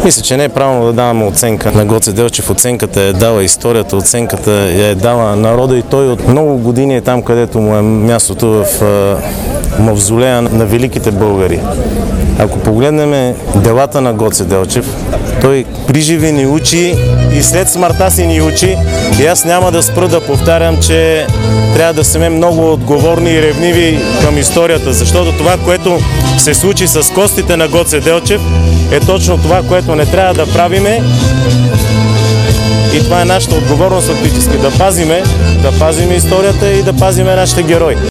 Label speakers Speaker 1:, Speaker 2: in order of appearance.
Speaker 1: Мисля, че не е правилно да даваме оценка на Гоце Делчев. Оценката е дала историята, оценката я е дала народа и той от много години е там, където му е мястото в мавзолея на великите българи. Ако погледнем делата на Гоце Делчев, той приживе ни учи и след смъртта си ни учи. И аз няма да спра да повтарям, че трябва да сме много отговорни и ревниви към историята, защото това, което се случи с костите на Гоце Делчев, е точно това, което не трябва да правиме. И това е нашата отговорност фактически, да пазиме историята и да пазиме нашите герои.